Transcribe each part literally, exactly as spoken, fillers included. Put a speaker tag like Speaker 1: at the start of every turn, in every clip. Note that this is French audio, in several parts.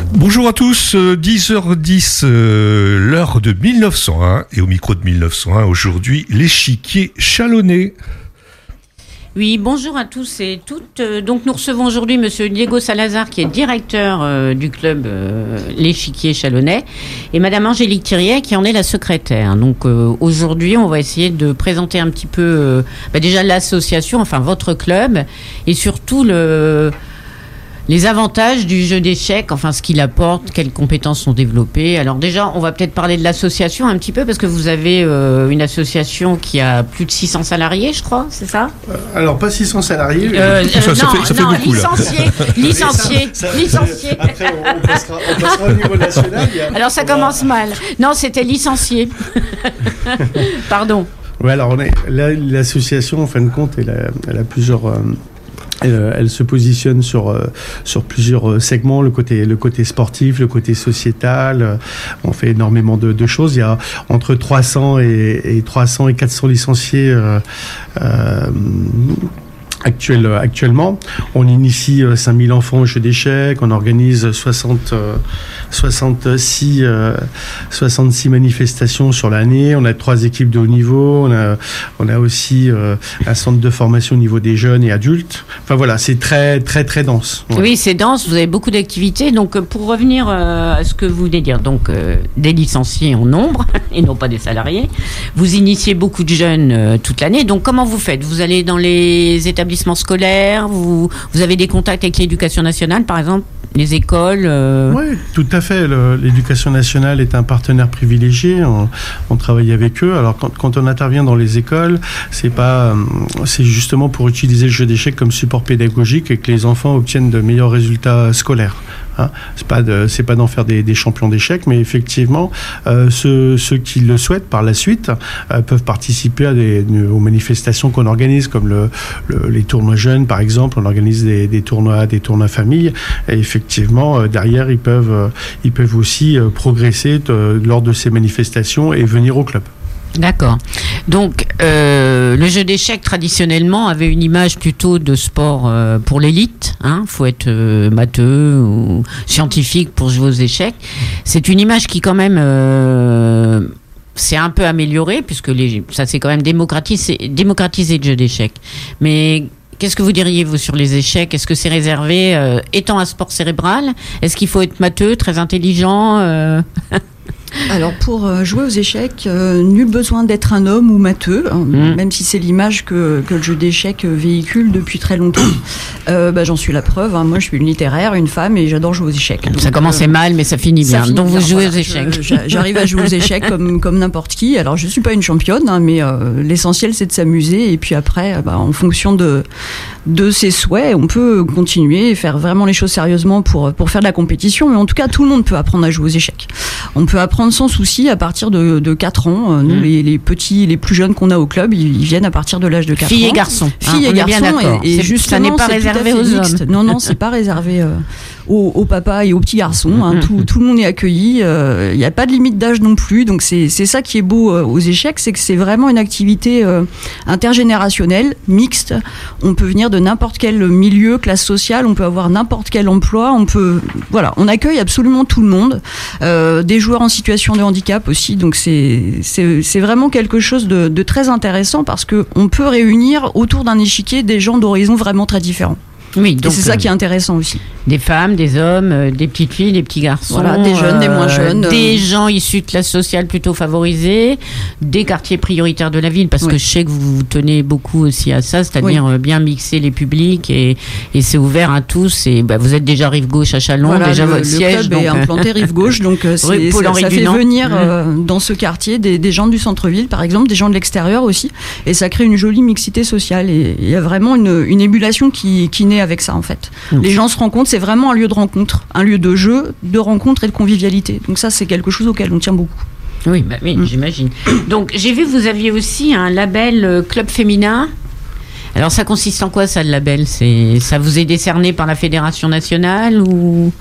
Speaker 1: Bonjour à tous, dix heures dix, euh, l'heure de mille neuf cent un, et au micro de mille neuf cent un, aujourd'hui, l'échiquier chalonnais.
Speaker 2: Oui, bonjour à tous et toutes. Donc nous recevons aujourd'hui Monsieur Diego Salazar, qui est directeur euh, du club euh, l'échiquier chalonnais, et Madame Angélique Thiriet, qui en est la secrétaire. Donc euh, aujourd'hui, on va essayer de présenter un petit peu euh, bah déjà l'association, enfin votre club, et surtout le... les avantages du jeu d'échecs, enfin ce qu'il apporte, quelles compétences sont développées. Alors déjà, on va peut-être parler de l'association un petit peu, parce que vous avez euh, une association qui a plus de six cents salariés, je crois, c'est ça ?
Speaker 3: euh, Alors pas six cents salariés.
Speaker 2: Euh,
Speaker 1: ça, ça,
Speaker 2: euh,
Speaker 1: ça
Speaker 2: non,
Speaker 1: fait, ça fait
Speaker 2: non,
Speaker 1: beaucoup
Speaker 2: licenciés,
Speaker 1: là.
Speaker 2: licenciés,
Speaker 3: ça, ça,
Speaker 2: licenciés.
Speaker 3: Après, on, on, passera, on passera au niveau national. Il y a,
Speaker 2: Alors ça
Speaker 3: va...
Speaker 2: commence mal. Non, c'était licenciés. Pardon.
Speaker 3: Ouais, alors on est, là, l'association, en fin de compte, elle a, elle a plusieurs... Euh, Elle, elle se positionne sur euh, sur plusieurs segments, le côté le côté sportif, le côté sociétal. Euh, on fait énormément de, de choses. Il y a entre trois cents et, et trois cents et quatre cents licenciés euh, euh, Actuel, actuellement. On initie euh, cinq mille enfants au jeu d'échecs, on organise soixante, euh, soixante-six, euh, soixante-six manifestations sur l'année, on a trois équipes de haut niveau, on a, on a aussi euh, un centre de formation au niveau des jeunes et adultes. Enfin voilà, c'est très très très dense. Ouais.
Speaker 2: Oui, c'est dense, vous avez beaucoup d'activités. Donc pour revenir euh, à ce que vous venez dire, donc euh, des licenciés en nombre et non pas des salariés, vous initiez beaucoup de jeunes euh, toute l'année. Donc comment vous faites ? Vous allez dans les établissements scolaires, vous, vous avez des contacts avec l'éducation nationale, par exemple, les écoles euh...
Speaker 3: Oui, tout à fait. Le, l'éducation nationale est un partenaire privilégié. On, on travaille avec eux. Alors, quand, quand on intervient dans les écoles, c'est pas, c'est justement pour utiliser le jeu d'échecs comme support pédagogique et que les enfants obtiennent de meilleurs résultats scolaires. Hein, c'est pas de, c'est pas d'en faire des, des champions d'échecs, mais effectivement, euh, ceux, ceux qui le souhaitent par la suite euh, peuvent participer à des, aux manifestations qu'on organise, comme le, le, les tournois jeunes, par exemple. On organise des, des tournois, des tournois famille. Et effectivement, euh, derrière, ils peuvent, euh, ils peuvent aussi euh, progresser euh, lors de ces manifestations et venir au club.
Speaker 2: D'accord. Donc, euh, le jeu d'échecs, traditionnellement, avait une image plutôt de sport euh, pour l'élite. Hein. Faut être euh, matheux ou scientifique pour jouer aux échecs. C'est une image qui, quand même, euh, s'est un peu améliorée, puisque les, ça s'est quand même démocratisé, démocratisé le jeu d'échecs. Mais qu'est-ce que vous diriez, vous, sur les échecs ? Est-ce que c'est réservé, euh, étant un sport cérébral ? Est-ce qu'il faut être matheux, très intelligent euh...
Speaker 4: Alors pour euh, jouer aux échecs, euh, nul besoin d'être un homme ou matheux, hein, mmh. même si c'est l'image que, que le jeu d'échecs véhicule depuis très longtemps. Euh, bah, j'en suis la preuve. Hein. Moi, je suis une littéraire, une femme, et j'adore jouer aux échecs. Donc,
Speaker 2: ça commençait euh, mal, mais ça finit bien. Ça finit Donc bien, vous jouez voilà, aux échecs.
Speaker 4: Je, j'arrive à jouer aux échecs comme, comme n'importe qui. Alors je suis pas une championne, hein, mais euh, l'essentiel c'est de s'amuser. Et puis après, bah, en fonction de de ses souhaits, on peut continuer et faire vraiment les choses sérieusement pour pour faire de la compétition. Mais en tout cas, tout le monde peut apprendre à jouer aux échecs. On peut apprendre sans souci à partir de, de quatre ans. Nous, mmh. les, les petits, les plus jeunes qu'on a au club, ils, ils viennent à partir de l'âge de quatre ans.
Speaker 2: Filles et garçons.
Speaker 4: Filles
Speaker 2: hein,
Speaker 4: et garçons. Et, et
Speaker 2: c'est,
Speaker 4: justement,
Speaker 2: ça n'est pas
Speaker 4: c'est
Speaker 2: réservé aux
Speaker 4: mixte.
Speaker 2: hommes.
Speaker 4: Non, non, c'est pas réservé euh, aux, aux papas et aux petits garçons. Hein. Mmh. Tout, tout le monde est accueilli. Il euh, n'y a pas de limite d'âge non plus. Donc c'est, c'est ça qui est beau euh, aux échecs, c'est que c'est vraiment une activité euh, intergénérationnelle, mixte. On peut venir de n'importe quel milieu, classe sociale. On peut avoir n'importe quel emploi. On peut, voilà, on accueille absolument tout le monde. Euh, des joueurs en situation de handicap aussi. Donc c'est, c'est, c'est vraiment quelque chose de, de très intéressant parce qu'on peut réunir autour d'un échiquier des gens d'horizons vraiment très différents.
Speaker 2: Oui, donc
Speaker 4: et c'est ça qui est intéressant aussi.
Speaker 2: Des femmes, des hommes, euh, des petites filles, des petits garçons.
Speaker 4: Voilà, des jeunes, euh, des moins jeunes.
Speaker 2: Des gens issus de classes sociales plutôt favorisées, des quartiers prioritaires de la ville, parce oui. que je sais que vous, vous tenez beaucoup aussi à ça, c'est-à-dire oui. bien mixer les publics et, et c'est ouvert à tous. Et bah, vous êtes déjà rive gauche à Chalon,
Speaker 4: voilà,
Speaker 2: déjà
Speaker 4: le,
Speaker 2: votre
Speaker 4: le
Speaker 2: siège.
Speaker 4: Le club
Speaker 2: donc,
Speaker 4: est implanté rive gauche, donc c'est, c'est, ça, ça fait venir euh, dans ce quartier des, des gens du centre-ville, par exemple, des gens de l'extérieur aussi, et ça crée une jolie mixité sociale. Et il y a vraiment une, une émulation qui, qui naît avec ça, en fait. Mmh. Les gens se rencontrent, c'est vraiment un lieu de rencontre, un lieu de jeu, de rencontre et de convivialité. Donc ça, c'est quelque chose auquel on tient beaucoup.
Speaker 2: Oui, bah oui, mmh. j'imagine. Donc j'ai vu que vous aviez aussi un label euh, Club Féminin. Alors ça consiste en quoi, ça, le label ? C'est, ça vous est décerné par la Fédération nationale ou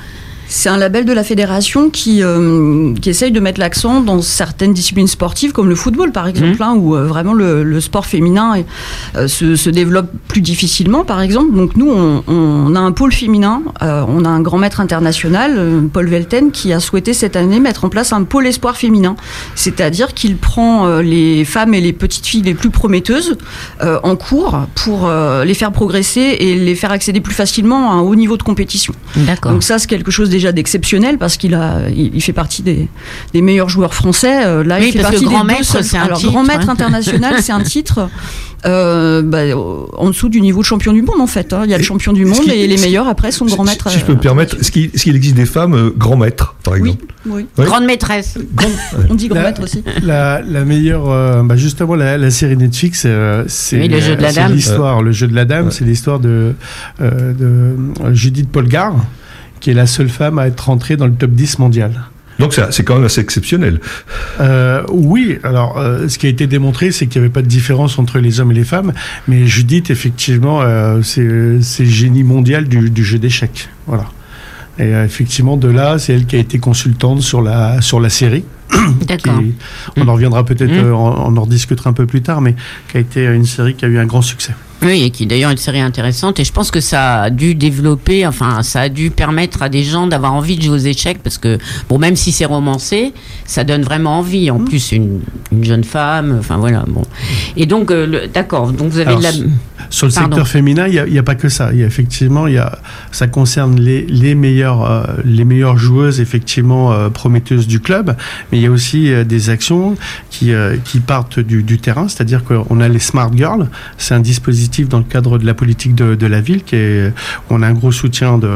Speaker 4: C'est un label de la fédération qui, euh, qui essaye de mettre l'accent dans certaines disciplines sportives, comme le football par exemple, mmh. hein, où euh, vraiment le, le sport féminin est, euh, se, se développe plus difficilement par exemple. Donc nous, on, on a un pôle féminin, euh, on a un grand maître international, euh, Paul Velten, qui a souhaité cette année mettre en place un pôle espoir féminin. C'est-à-dire qu'il prend euh, les femmes et les petites filles les plus prometteuses euh, en cours pour euh, les faire progresser et les faire accéder plus facilement à un haut niveau de compétition.
Speaker 2: D'accord.
Speaker 4: Donc ça, c'est quelque chose déjà d'exceptionnel parce qu'il a, il, il fait partie des, des meilleurs joueurs français. Euh, là,
Speaker 2: oui,
Speaker 4: il fait
Speaker 2: parce
Speaker 4: partie
Speaker 2: que grand
Speaker 4: des
Speaker 2: maître,
Speaker 4: deux
Speaker 2: c'est un
Speaker 4: Alors,
Speaker 2: titre,
Speaker 4: grand maître
Speaker 2: hein.
Speaker 4: international, c'est un titre. Euh, bah, en dessous du niveau de champion du monde en fait. Hein. Il y a le champion du monde et les meilleurs après sont grand maître.
Speaker 1: Si je peux me permettre, est-ce qu'il, est-ce qu'il existe des femmes euh, grand maîtres par exemple?
Speaker 4: Oui, oui.
Speaker 1: Oui.
Speaker 2: Grande maîtresse.
Speaker 1: Grand...
Speaker 4: On dit grand
Speaker 3: La,
Speaker 4: maître aussi.
Speaker 3: La, la meilleure, euh, bah justement, la, la série Netflix, euh, c'est,
Speaker 2: oui, le jeu de la
Speaker 3: c'est
Speaker 2: dame.
Speaker 3: l'histoire. Le jeu de la dame, ouais. c'est l'histoire de, euh, de Judith Polgar, qui est la seule femme à être rentrée dans le top dix mondial.
Speaker 1: Donc c'est, c'est quand même assez exceptionnel.
Speaker 3: Euh, oui, alors euh, ce qui a été démontré, c'est qu'il n'y avait pas de différence entre les hommes et les femmes, mais Judith, effectivement, euh, c'est, c'est le génie mondial du, du jeu d'échecs. Voilà. Et euh, effectivement, de là, c'est elle qui a été consultante sur la, sur la série.
Speaker 2: D'accord.
Speaker 3: Qui, on en reviendra peut-être,
Speaker 2: mmh.
Speaker 3: euh, on, on en rediscutera un peu plus tard, mais qui a été une série qui a eu un grand succès.
Speaker 2: Oui, et qui d'ailleurs est une série intéressante. Et je pense que ça a dû développer, enfin, ça a dû permettre à des gens d'avoir envie de jouer aux échecs parce que, bon, même si c'est romancé, ça donne vraiment envie. En mmh. plus, une, une jeune femme, enfin voilà, bon. Et donc, euh, le, d'accord, donc vous avez
Speaker 3: Alors,
Speaker 2: de la.
Speaker 3: Sur le
Speaker 2: Pardon.
Speaker 3: secteur féminin, il n'y a, a pas que ça. Il y a effectivement, il y a, ça concerne les, les, meilleures, euh, les meilleures joueuses, effectivement, euh, prometteuses du club, mais il y a aussi euh, des actions qui, euh, qui partent du, du terrain, c'est-à-dire qu'on a les Smart Girls, c'est un dispositif dans le cadre de la politique de, de la ville, qui est, on a un gros soutien de...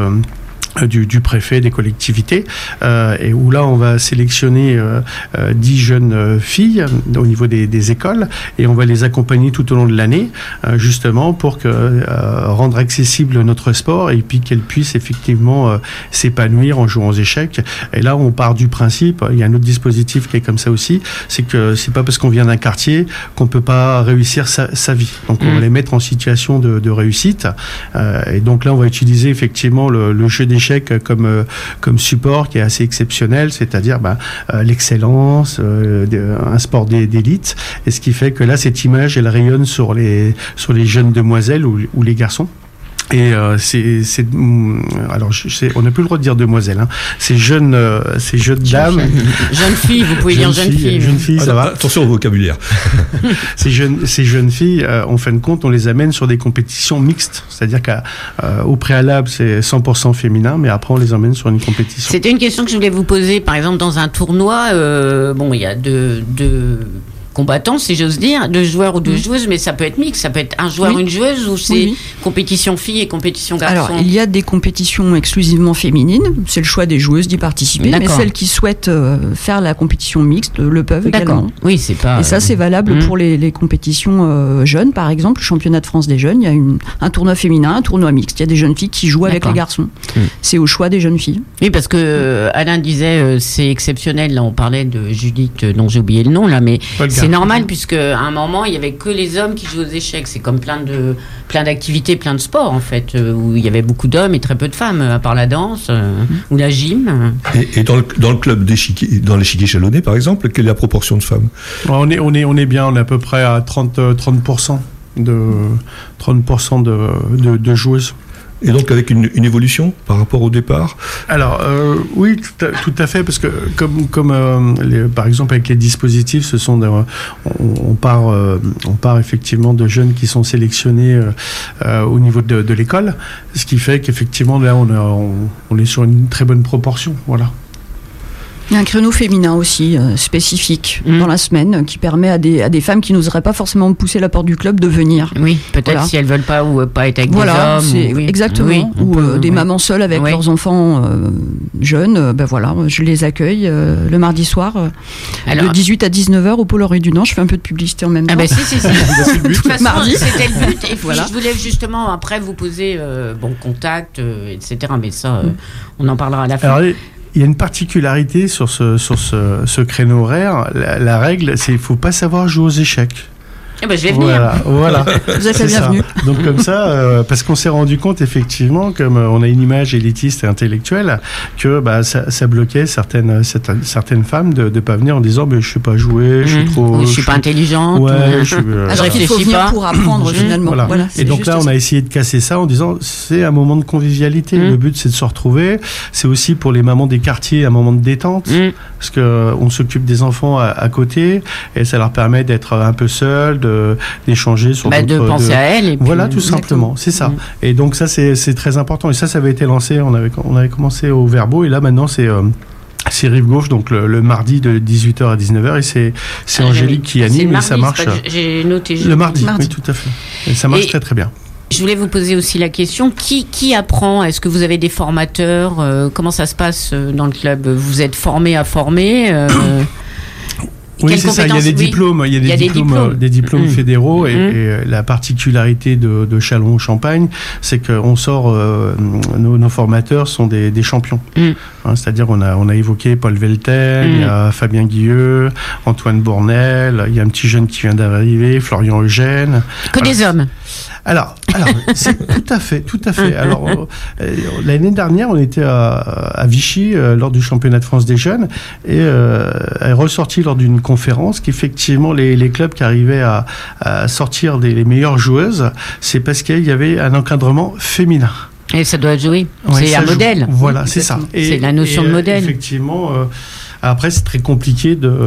Speaker 3: Du, du préfet, des collectivités, euh, et où là on va sélectionner euh, euh, dix jeunes euh, filles au niveau des, des écoles et on va les accompagner tout au long de l'année euh, justement pour que euh, rendre accessible notre sport et puis qu'elles puissent effectivement euh, s'épanouir en jouant aux échecs. Et là on part du principe, il y a un autre dispositif qui est comme ça aussi, c'est que c'est pas parce qu'on vient d'un quartier qu'on peut pas réussir sa, sa vie. Donc on mmh. va les mettre en situation de, de réussite euh, et donc là on va utiliser effectivement le, le jeu des comme euh, comme support qui est assez exceptionnel, c'est-à-dire bah, euh, l'excellence, euh, de, un sport d'élite, et ce qui fait que là cette image elle rayonne sur les sur les jeunes demoiselles ou, ou les garçons. Et euh, c'est, c'est alors je sais, on n'a plus le droit de dire demoiselle, hein. Ces jeunes, euh, ces jeunes dames,
Speaker 2: jeunes filles, vous pouvez dire jeunes filles.
Speaker 3: Jeunes filles, ça
Speaker 1: ah,
Speaker 3: va.
Speaker 1: Attention au vocabulaire.
Speaker 3: ces jeunes, ces jeunes filles, euh, en fin de compte, on les amène sur des compétitions mixtes, c'est-à-dire qu'au euh, préalable c'est cent pour cent féminin, mais après on les emmène sur une compétition.
Speaker 2: C'était une question que je voulais vous poser. Par exemple, dans un tournoi, euh, bon, il y a deux, deux combattants, si j'ose dire, deux joueurs ou deux mmh. joueuses, mais ça peut être mixte, ça peut être un joueur, oui. une joueuse, ou c'est oui, oui. compétition filles et compétition garçons.
Speaker 4: Alors, il y a des compétitions exclusivement féminines, c'est le choix des joueuses d'y participer, D'accord. mais celles qui souhaitent euh, faire la compétition mixte le peuvent D'accord. également.
Speaker 2: Oui, c'est pas.
Speaker 4: Et ça, c'est valable mmh. pour les, les compétitions euh, jeunes, par exemple, le championnat de France des jeunes, il y a une, un tournoi féminin, un tournoi mixte, il y a des jeunes filles qui jouent D'accord. avec les garçons. Mmh. C'est au choix des jeunes filles.
Speaker 2: Oui, parce que euh, Alain disait, euh, c'est exceptionnel, là on parlait de Judith, dont j'ai oublié le nom, là, mais c'est normal, puisque à un moment, il y avait que les hommes qui jouaient aux échecs. C'est comme plein de plein d'activités, plein de sports en fait, où il y avait beaucoup d'hommes et très peu de femmes, à part la danse euh, mmh. ou la gym.
Speaker 1: Et, et dans, le, dans le club d'échiquier, dans l'échiquier chalonnais, par exemple, quelle est la proportion de femmes?
Speaker 3: On est on est on est bien, on est à peu près à trente pour cent de trente pour cent de, de, de joueuses.
Speaker 1: Et donc avec une, une évolution par rapport au départ?
Speaker 3: Alors euh, oui, tout à, tout à fait, parce que comme, comme euh, les, par exemple avec les dispositifs, ce sont de, on, on part euh, on part effectivement de jeunes qui sont sélectionnés euh, euh, au niveau de, de l'école, ce qui fait qu'effectivement là on, a, on, on est sur une très bonne proportion, voilà.
Speaker 4: Il y a un créneau féminin aussi, euh, spécifique, mmh. dans la semaine, qui permet à des, à des femmes qui n'oseraient pas forcément pousser la porte du club de venir.
Speaker 2: Oui, peut-être voilà. si elles veulent pas ou pas être avec
Speaker 4: voilà,
Speaker 2: des hommes.
Speaker 4: C'est,
Speaker 2: ou, oui.
Speaker 4: Exactement.
Speaker 2: Oui,
Speaker 4: ou
Speaker 2: peut,
Speaker 4: euh, des
Speaker 2: oui.
Speaker 4: mamans seules avec
Speaker 2: oui.
Speaker 4: leurs enfants euh, jeunes. Euh, ben voilà, je les accueille euh, le mardi soir, euh, Alors, de dix-huit à dix-neuf heures au Pôle Rue du Nord. Je fais un peu de publicité en même temps.
Speaker 2: Ah ben si, si, si. De toute façon,
Speaker 4: mardi.
Speaker 2: C'était le but. Et puis, voilà. Je voulais justement après vous poser euh, bon contact, euh, et cetera. Mais ça, euh, mmh. on en parlera à la fin.
Speaker 3: Alors, il y a une particularité sur ce, sur ce, ce créneau horaire. La, la règle, c'est qu'il ne faut pas savoir jouer aux échecs.
Speaker 2: Eh ben, je vais venir.
Speaker 3: Voilà, voilà.
Speaker 4: Vous êtes
Speaker 3: C'est
Speaker 4: la bienvenue.
Speaker 3: ça. Donc comme ça, euh, parce qu'on s'est rendu compte effectivement, comme euh, on a une image élitiste et intellectuelle, que bah, ça, ça bloquait certaines, certaines, certaines femmes de ne pas venir en disant mais je sais pas jouer, je suis
Speaker 2: Mmh.
Speaker 3: trop...
Speaker 2: Oui, je suis pas intelligente.
Speaker 3: Ouais,
Speaker 2: ou-
Speaker 3: je suis... euh,
Speaker 2: Ah,
Speaker 4: Alors qu'il faut
Speaker 2: réfléchis
Speaker 4: venir
Speaker 2: pas.
Speaker 4: pour apprendre finalement.
Speaker 3: Voilà.
Speaker 4: Voilà,
Speaker 3: et
Speaker 4: c'est
Speaker 3: donc
Speaker 4: juste
Speaker 3: là, on
Speaker 4: ça.
Speaker 3: a essayé de casser ça en disant c'est un moment de convivialité.
Speaker 2: Mmh.
Speaker 3: Le but, c'est de se retrouver. C'est aussi pour les mamans des quartiers un moment de détente,
Speaker 2: Mmh.
Speaker 3: parce que euh, on s'occupe des enfants à, à côté et ça leur permet d'être un peu seuls, de, d'échanger sur
Speaker 2: Bah, de
Speaker 3: d'autres-
Speaker 2: penser
Speaker 3: de-
Speaker 2: à elle. Et puis,
Speaker 3: Voilà, tout
Speaker 2: Exactement.
Speaker 3: simplement, c'est ça.
Speaker 2: Mmh.
Speaker 3: Et donc ça, c'est, c'est très important. Et ça, ça avait été lancé. On avait, on avait commencé au Verbo et là maintenant, c'est euh, c'est Rive Gauche, donc le, le mardi de dix-huit heures à dix-neuf heures et c'est, c'est
Speaker 2: Ah,
Speaker 3: Angélique qui
Speaker 2: c'est
Speaker 3: anime
Speaker 2: le
Speaker 3: et ça
Speaker 2: mardi,
Speaker 3: marche.
Speaker 2: c'est pas que J'ai noté.
Speaker 3: Le mardi,
Speaker 4: Mardi.
Speaker 3: oui, tout à fait. Et ça marche
Speaker 2: Et-
Speaker 3: très très bien.
Speaker 2: Je voulais vous poser aussi la question, qui, qui apprend? Est-ce que vous avez des formateurs? Euh, Comment ça se passe euh, dans le club? Vous êtes formé à former euh,
Speaker 3: Oui,
Speaker 2: quelles
Speaker 3: c'est ça. Il y a
Speaker 2: compétences-
Speaker 3: des
Speaker 2: oui.
Speaker 3: diplômes, il y a des,
Speaker 2: Il y a des
Speaker 3: diplômes,
Speaker 2: diplômes.
Speaker 3: euh, des diplômes
Speaker 2: Mmh.
Speaker 3: fédéraux et,
Speaker 2: Mmh.
Speaker 3: et, euh, la particularité de, de Châlons-Champagne, c'est qu'on sort, euh, nos, nos formateurs sont des, des champions.
Speaker 2: Mmh.
Speaker 3: Hein, c'est-à-dire on a, on a évoqué Paul Velten,
Speaker 2: Mmh.
Speaker 3: il y a Fabien Guilleux, Antoine Bournel, il y a un petit jeune qui vient d'arriver, Florian Eugène.
Speaker 2: Que
Speaker 3: Voilà.
Speaker 2: des hommes.
Speaker 3: Alors, alors c'est tout à fait, tout à fait. Alors, euh, l'année dernière, on était à, à Vichy euh, lors du championnat de France des jeunes et euh, est ressorti lors d'une conférence qu'effectivement les, les clubs qui arrivaient à, à sortir des les meilleures joueuses, c'est parce qu'il y avait un encadrement féminin.
Speaker 2: Et ça doit jouer.
Speaker 3: Ouais,
Speaker 2: C'est
Speaker 3: ça
Speaker 2: un
Speaker 3: joue.
Speaker 2: modèle.
Speaker 3: Voilà, c'est ça.
Speaker 2: Exactement. C'est la notion
Speaker 3: et,
Speaker 2: de
Speaker 3: euh,
Speaker 2: modèle.
Speaker 3: Effectivement. Euh, après, c'est très compliqué de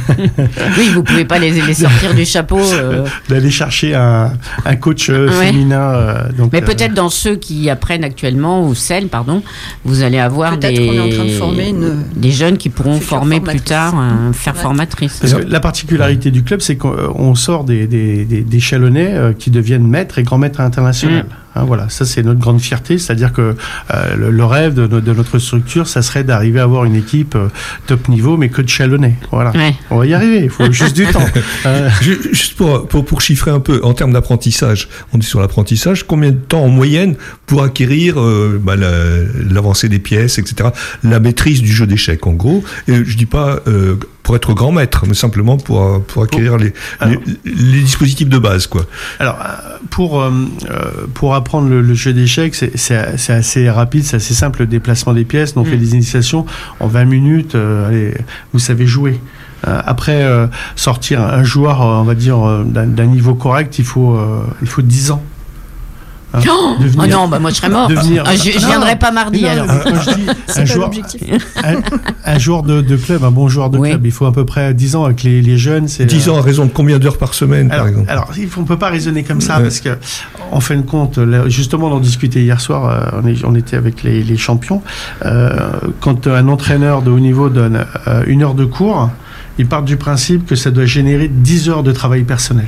Speaker 2: Oui, vous pouvez pas les, les sortir du chapeau. euh.
Speaker 3: d'aller chercher un, un coach euh,
Speaker 2: Ouais.
Speaker 3: féminin. euh, donc,
Speaker 2: Mais
Speaker 3: euh,
Speaker 2: peut-être dans ceux qui apprennent actuellement, ou celles, pardon, vous allez avoir
Speaker 4: Peut-être
Speaker 2: des,
Speaker 4: qu'on est en train de former une-
Speaker 2: des jeunes qui pourront
Speaker 4: future
Speaker 2: former plus
Speaker 4: formatrice.
Speaker 2: tard, un faire
Speaker 4: Ouais.
Speaker 2: formatrice.
Speaker 3: Parce que la particularité du club, c'est qu'on sort des, des, des, des Chalonnais euh, qui deviennent maîtres et grands maîtres internationaux.
Speaker 2: Mm.
Speaker 3: Hein, voilà, ça c'est notre grande fierté, c'est-à-dire que euh, le, le rêve de, no- de notre structure, ça serait d'arriver à avoir une équipe euh, top niveau, mais que de Chalonnais. Voilà,
Speaker 2: Ouais.
Speaker 3: on va y arriver, il faut juste du temps. Euh,
Speaker 1: Ju- Juste pour, pour, pour chiffrer un peu, en termes d'apprentissage, on est sur l'apprentissage, combien de temps en moyenne pour acquérir euh, bah, la- l'avancée des pièces, et cetera, la maîtrise du jeu d'échecs, en gros. Et je dis pas euh, pour être grand maître, mais simplement pour, pour acquérir les,
Speaker 3: Alors.
Speaker 1: les, les dispositifs de base, quoi.
Speaker 3: Alors, euh, pour, euh, euh, pour apprendre le, le jeu d'échecs, c'est, c'est, c'est assez rapide, c'est assez simple, le déplacement des pièces. On
Speaker 2: Mm.
Speaker 3: fait des initiations en vingt minutes, euh, allez, vous savez jouer. Euh, après, euh, sortir un joueur, euh, on va dire, euh, d'un, d'un niveau correct, il faut, euh, il faut dix ans. Hein,
Speaker 2: Oh,
Speaker 3: devenir-
Speaker 2: oh non, bah moi je serais mort.
Speaker 3: devenir-
Speaker 2: Ah, je, je
Speaker 3: Non,
Speaker 2: viendrai
Speaker 3: non.
Speaker 2: pas mardi
Speaker 3: Mais non,
Speaker 2: alors.
Speaker 3: mais quand je dis
Speaker 4: C'est
Speaker 3: un
Speaker 4: pas
Speaker 3: joueur,
Speaker 4: l'objectif.
Speaker 3: un, un joueur de, de club, un bon joueur de
Speaker 2: Oui.
Speaker 3: club, il faut à peu près dix ans avec les, les jeunes. C'est,
Speaker 1: dix
Speaker 3: euh,
Speaker 1: ans à raison de combien d'heures par semaine,
Speaker 3: alors,
Speaker 1: par exemple?
Speaker 3: alors, il faut- on peut pas raisonner comme ça
Speaker 1: Ouais.
Speaker 3: parce que, en fin de compte, là, justement, on en discutait hier soir. euh, on, est- on était avec les, les champions. Euh, quand un entraîneur de haut niveau donne euh, une heure de cours, il part du principe que ça doit générer dix heures de travail personnel.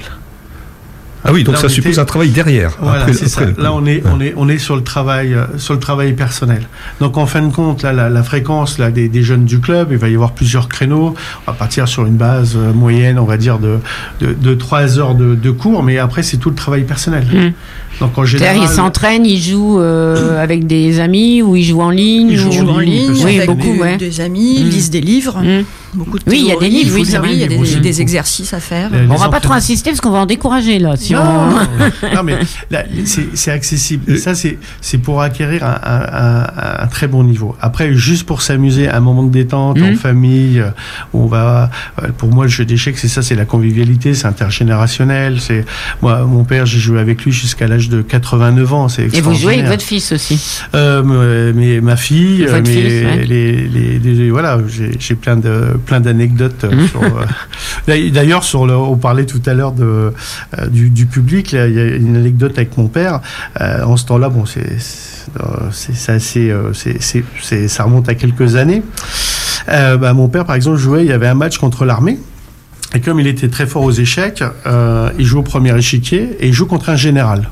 Speaker 1: Ah oui, donc
Speaker 3: Là,
Speaker 1: ça
Speaker 3: on
Speaker 1: suppose
Speaker 3: était-
Speaker 1: un travail derrière.
Speaker 3: Voilà,
Speaker 1: après,
Speaker 3: c'est ça.
Speaker 1: après le-
Speaker 3: Là, on est,
Speaker 1: Ouais.
Speaker 3: on est, on est sur le travail, euh, sur le travail personnel. Donc, en fin de compte, là, la, la fréquence là, des, des jeunes du club, il va y avoir plusieurs créneaux. On va partir sur une base euh, moyenne, on va dire, de, de, de trois heures de, de cours, mais après, c'est tout le travail personnel.
Speaker 2: Mm.
Speaker 3: Donc, en
Speaker 2: C'est-à-dire,
Speaker 3: général.
Speaker 2: ils s'entraînent, ils jouent euh, avec des amis ou ils jouent en ligne.
Speaker 3: Ils
Speaker 2: ou-
Speaker 3: jouent
Speaker 4: Joue en ligne,
Speaker 2: Oui,
Speaker 4: avec
Speaker 2: beaucoup,
Speaker 4: des,
Speaker 2: ouais.
Speaker 4: des amis,
Speaker 2: Mm.
Speaker 4: lisent des livres,
Speaker 2: Mm.
Speaker 4: beaucoup de
Speaker 2: Oui, il y a des
Speaker 4: théories,
Speaker 2: livres,
Speaker 4: il faut
Speaker 2: oui, c'est
Speaker 4: lire,
Speaker 2: vrai,
Speaker 4: il y a
Speaker 2: il y a
Speaker 4: des,
Speaker 2: beaucoup.
Speaker 4: des exercices à faire.
Speaker 3: Les-
Speaker 2: On
Speaker 3: les
Speaker 2: va pas trop
Speaker 3: entraînements.
Speaker 2: insister parce qu'on va en décourager là. Si
Speaker 3: Non,
Speaker 2: on...
Speaker 3: non, non, mais là, c'est, c'est accessible. Et ça, c'est, c'est pour acquérir un, un, un, un très bon niveau. Après, juste pour s'amuser, un moment de détente
Speaker 2: Mhm.
Speaker 3: en famille, euh, où on va. euh, Pour moi, le jeu d'échecs, c'est ça, c'est la convivialité, c'est intergénérationnel. C'est moi, mon père, j'ai joué avec lui jusqu'à l'âge de quatre-vingt-neuf ans. C'est
Speaker 2: Et vous jouez avec
Speaker 3: extraordinaire.
Speaker 2: votre fils aussi.
Speaker 3: Euh, me- mais ma fille,
Speaker 2: Votre
Speaker 3: euh, mes-
Speaker 2: fils, ouais.
Speaker 3: les, les, les- voilà, j'ai, j'ai plein de plein d'anecdotes euh,
Speaker 2: Mhm.
Speaker 3: sur. euh, D'ailleurs, sur le, on parlait tout à l'heure de euh, du, du public. Là, il y a une anecdote avec mon père. Euh, en ce temps-là, bon, c'est c'est, euh, c'est, c'est assez, euh, c'est, c'est, c'est- ça remonte à quelques années. Euh, bah, mon père, par exemple, jouait. Il y avait un match contre l'armée. Et comme il était très fort aux échecs, euh, il joue au premier échiquier et il joue contre un général.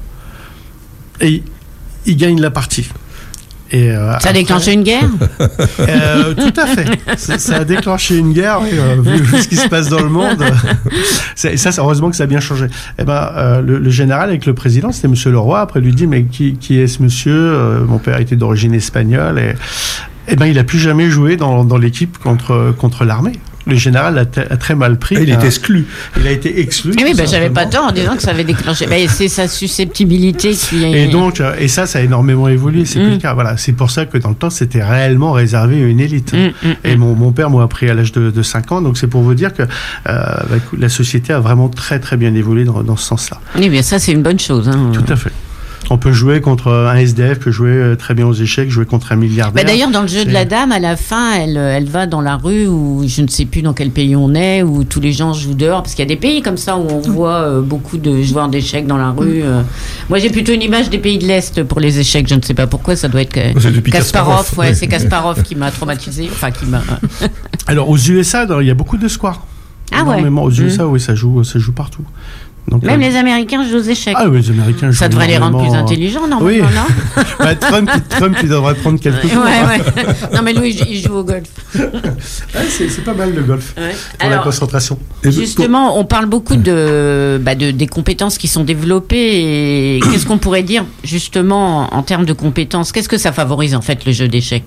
Speaker 3: Et il, il gagne la partie. Et, euh,
Speaker 2: Ça a
Speaker 3: après-
Speaker 2: déclenché une guerre.
Speaker 3: euh, tout à fait. Ça, ça a déclenché une guerre, et, euh, vu, vu ce qui se passe dans le monde. C'est- ça, c'est heureusement que ça a bien changé. Eh ben, euh, le, le général avec le président, c'était Monsieur Leroy. Après, lui dit, mais qui, qui est ce monsieur Euh, Mon père était d'origine espagnole. Et, eh ben, il a plus jamais joué dans, dans l'équipe contre, contre l'armée. le général a, t- a très mal pris.
Speaker 1: Ah, il est exclu.
Speaker 3: Il a été exclu.
Speaker 2: Eh oui, ben, j'avais pas tort en disant que ça avait déclenché. Ben, c'est sa susceptibilité qui.
Speaker 3: Et donc, et ça, ça a énormément évolué. C'est mm. plus le cas. Voilà, c'est pour ça que dans le temps, c'était réellement réservé à une élite. Mm, mm, et mon, mon père m'a appris à l'âge de, de cinq ans. Donc, c'est pour vous dire que euh, la société a vraiment très très bien évolué dans, dans ce sens-là.
Speaker 2: Oui, bien ça, c'est une bonne chose. Hein.
Speaker 3: Tout à fait. On peut jouer contre un S D F, peut jouer très bien aux échecs, jouer contre un milliardaire.
Speaker 2: Bah d'ailleurs, dans le jeu c'est... de la dame, à la fin, elle, elle va dans la rue où je ne sais plus dans quel pays on est, où tous les gens jouent dehors, parce qu'il y a des pays comme ça où on voit euh, beaucoup de joueurs d'échecs dans la rue. Euh. Moi, j'ai plutôt une image des pays de l'Est pour les échecs. Je ne sais pas pourquoi, ça doit être que...
Speaker 1: Kasparov.
Speaker 2: Kasparov, ouais, c'est Kasparov qui m'a traumatisé, enfin qui m'a.
Speaker 3: Alors aux U S A, il y a beaucoup de squares.
Speaker 2: Ah
Speaker 3: énormément.
Speaker 2: ouais.
Speaker 3: Aux U S A, mmh. oui, ça joue, ça joue partout.
Speaker 2: Donc, Même euh... les Américains jouent aux échecs.
Speaker 3: Ah oui, les Américains
Speaker 2: ça devrait les rendre plus intelligents, normalement,
Speaker 3: oui.
Speaker 2: non
Speaker 3: bah, Trump, Trump, il devrait prendre quelques
Speaker 2: ouais,
Speaker 3: tours.
Speaker 2: Ouais, ouais. Non, mais lui, il joue au golf.
Speaker 3: ah, c'est, c'est pas mal le golf ouais. pour
Speaker 2: Alors,
Speaker 3: la concentration.
Speaker 2: Justement, on parle beaucoup de, bah, de, des compétences qui sont développées. Et qu'est-ce qu'on pourrait dire, justement, en, en termes de compétences? Qu'est-ce que ça favorise, en fait, le jeu d'échecs?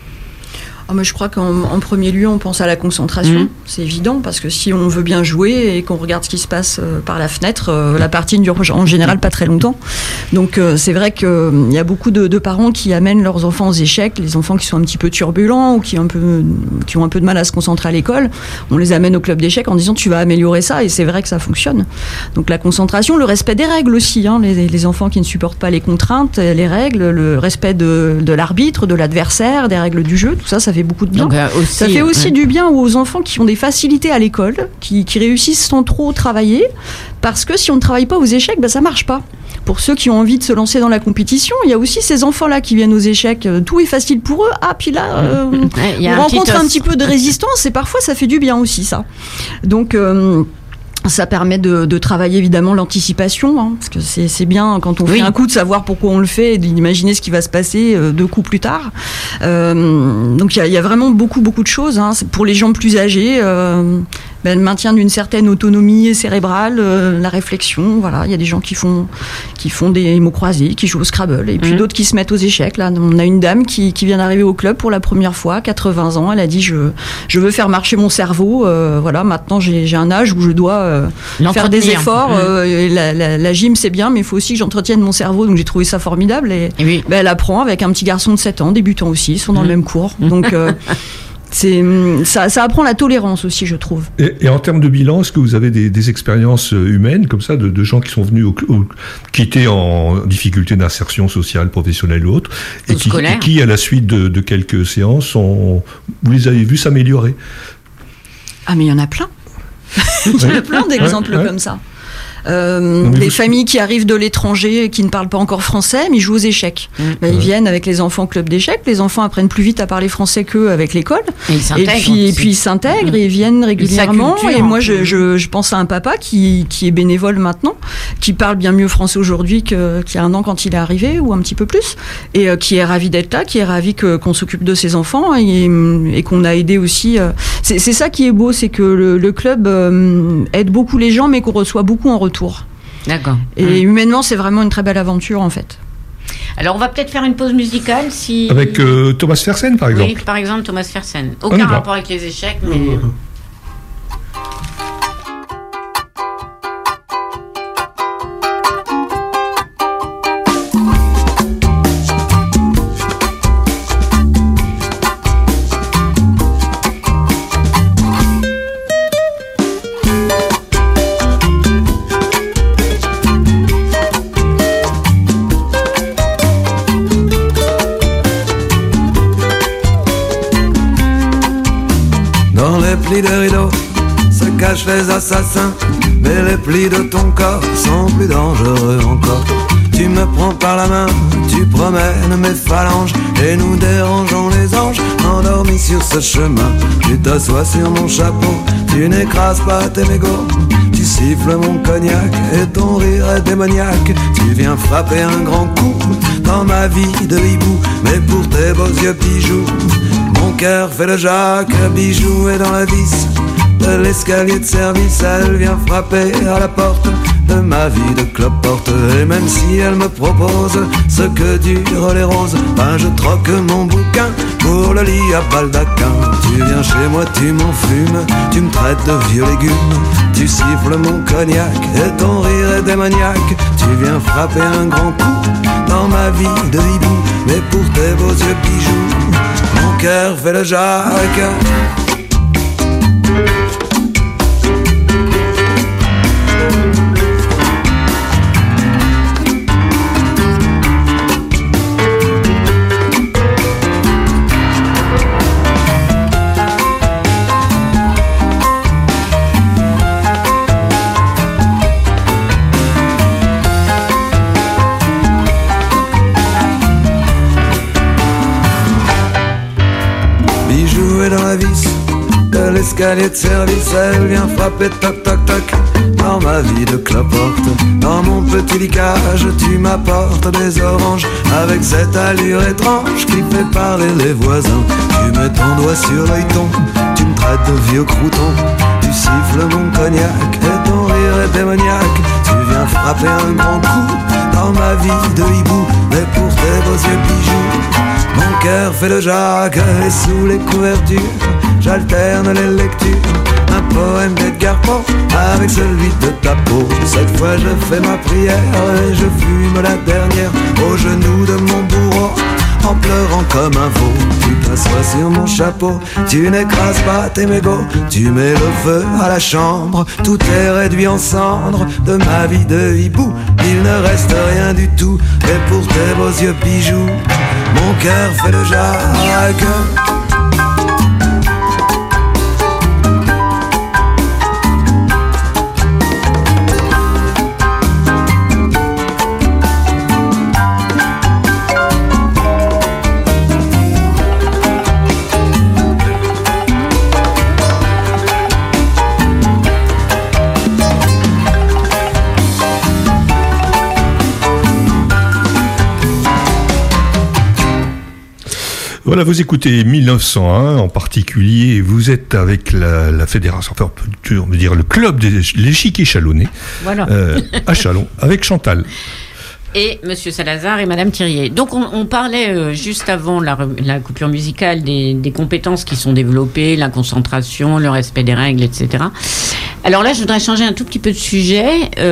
Speaker 4: Oh, mais je crois qu'en en premier lieu, on pense à la concentration. Mmh. C'est évident, parce que si on veut bien jouer et qu'on regarde ce qui se passe euh, par la fenêtre, euh, la partie ne dure en général pas très longtemps. Donc euh, c'est vrai qu'il euh, y a beaucoup de, de parents qui amènent leurs enfants aux échecs, les enfants qui sont un petit peu turbulents ou qui, un peu, qui ont un peu de mal à se concentrer à l'école. On les amène au club d'échecs en disant tu vas améliorer ça, et c'est vrai que ça fonctionne. Donc la concentration, le respect des règles aussi. Hein, les, les enfants qui ne supportent pas les contraintes, les règles, le respect de, de l'arbitre, de l'adversaire, des règles du jeu, tout ça, ça fait beaucoup de bien. Donc, euh, aussi, ça fait aussi ouais. du bien aux enfants qui ont des facilités à l'école, qui, qui réussissent sans trop travailler, parce que si on ne travaille pas aux échecs, ben, ça marche pas. Pour ceux qui ont envie de se lancer dans la compétition, il y a aussi ces enfants-là qui viennent aux échecs, tout est facile pour eux. Ah, puis là, euh, ouais, on rencontre un petit peu de résistance, et parfois ça fait du bien aussi, ça. Donc... Euh, ça permet de, de travailler évidemment l'anticipation, hein, parce que c'est, c'est bien quand on oui. fait un coup de savoir pourquoi on le fait et d'imaginer ce qui va se passer euh, deux coups plus tard. Euh, donc il y, y a vraiment beaucoup beaucoup de choses. Hein. Pour les gens plus âgés, euh, ben, le maintien d'une certaine autonomie cérébrale, euh, la réflexion. Voilà, il y a des gens qui font qui font des mots croisés, qui jouent au Scrabble, et puis mmh. d'autres qui se mettent aux échecs. Là, on a une dame qui, qui vient d'arriver au club pour la première fois, quatre-vingts ans. Elle a dit je je veux faire marcher mon cerveau. Euh, voilà, maintenant j'ai, j'ai un âge où je dois euh, faire des efforts. Mmh. Euh, la, la, la gym, c'est bien, mais il faut aussi que j'entretienne mon cerveau. Donc j'ai trouvé ça formidable. Et, et oui. ben, elle apprend avec un petit garçon de sept ans, débutant aussi. Ils sont dans mmh. le même cours. Donc euh, c'est, ça, ça apprend la tolérance aussi, je trouve.
Speaker 1: Et, et en termes de bilan, est-ce que vous avez des, des expériences humaines comme ça, de, de gens qui sont venus, au, au, qui étaient en difficulté d'insertion sociale, professionnelle ou autre, et qui, et qui, à la suite de, de quelques séances, ont, vous les avez vus s'améliorer?
Speaker 4: Ah, mais il y en a plein. Il y a plein d'exemples ouais, ouais. comme ça. Euh, des familles qui arrivent de l'étranger et qui ne parlent pas encore français, mais ils jouent aux échecs. Mmh. Ben, ils viennent avec les enfants au club d'échecs. Les enfants apprennent plus vite à parler français qu'eux avec l'école. Et, ils et puis, et puis ils s'intègrent mmh. et ils viennent régulièrement. Et moi, je, je, je pense à un papa qui, qui est bénévole maintenant, qui parle bien mieux français aujourd'hui que, qu'il y a un an quand il est arrivé, ou un petit peu plus, et euh, qui est ravi d'être là, qui est ravi que, qu'on s'occupe de ses enfants et, et qu'on a aidé aussi. Euh, c'est, c'est ça qui est beau, c'est que le, le club euh, aide beaucoup les gens, mais qu'on reçoit beaucoup en retour.
Speaker 2: D'accord.
Speaker 4: Et mmh. humainement, c'est vraiment une très belle aventure, en fait.
Speaker 2: Alors, on va peut-être faire une pause musicale si...
Speaker 1: Avec euh, Thomas Fersen, par exemple.
Speaker 2: Oui, par exemple, Thomas Fersen. Aucun rapport avec les échecs, mais... Mmh.
Speaker 5: De rideaux se cachent les assassins, mais les plis de ton corps sont plus dangereux encore. Tu me prends par la main, tu promènes mes phalanges, et nous dérangeons les anges endormis sur ce chemin. Tu t'assois sur mon chapeau, tu n'écrases pas tes mégots, tu siffles mon cognac et ton rire est démoniaque. Tu viens frapper un grand coup dans ma vie de hibou, mais pour tes beaux yeux bijoux mon cœur fait le Jacques. Bijou est dans la vis de l'escalier de service. Elle vient frapper à la porte de ma vie de cloporte. Et même si elle me propose ce que durent les roses, ben je troque mon bouquin pour le lit à baldaquin. Tu viens chez moi, tu m'en fumes, tu me traites de vieux légumes, tu siffles mon cognac et ton rire est démoniaque. Tu viens frapper un grand coup dans ma vie de hibou, mais pour tes beaux yeux bijoux, mon cœur fait le Jacques. Dans la vis de l'escalier de service, elle vient frapper toc toc toc dans ma vie de cloporte. Dans mon petit licage, tu m'apportes des oranges avec cette allure étrange qui fait parler les voisins. Tu mets ton doigt sur l'œilleton, tu me traites de vieux crouton, tu siffles mon cognac et ton rire est démoniaque. Tu viens frapper un grand coup dans ma vie de hibou, mais pour tes beaux yeux bijoux, mon cœur fait le Jacques. Et sous les couvertures, j'alterne les lectures, un poème d'Edgar Poe avec celui de ta peau. Cette fois je fais ma prière et je fume la dernière au genou de mon bourreau, en pleurant comme un veau. Tu t'assois sur mon chapeau, tu n'écrases pas tes mégots, tu mets le feu à la chambre, tout est réduit en cendres de ma vie de hibou. Il ne reste rien du tout, et pour tes beaux yeux bijoux, mon cœur fait le Jacques.
Speaker 1: Voilà, vous écoutez mille neuf cent un en particulier, vous êtes avec la, la fédération, enfin on peut dire le club de l'échiquier chalonnais,
Speaker 2: voilà.
Speaker 1: euh, à Châlons, avec Chantal.
Speaker 2: Et Monsieur Salazar et Madame Thirier. Donc on, on parlait euh, juste avant la, la coupure musicale des, des compétences qui sont développées, la concentration, le respect des règles, et cetera. Alors là, je voudrais changer un tout petit peu de sujet.